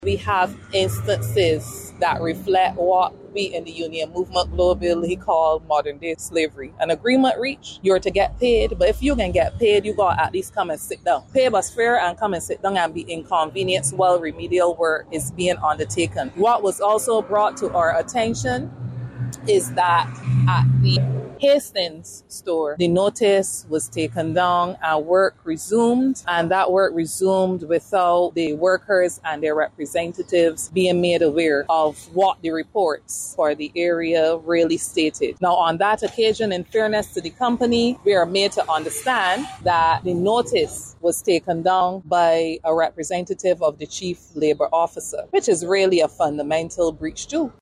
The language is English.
We have instances that reflect what we in the union movement globally call modern day slavery. An agreement reached, you're to get paid, but if you can get paid, you gotta at least come and sit down. Pay us fair and come and sit down and be inconvenienced while remedial work is being undertaken. What was also brought to our attention is that at the Hastings store, the notice was taken down and work resumed, and that work resumed without the workers and their representatives being made aware of what the reports for the area really stated. Now, on that occasion, in fairness to the company, we are made to understand that the notice was taken down by a representative of the chief labor officer, which is really a fundamental breach too.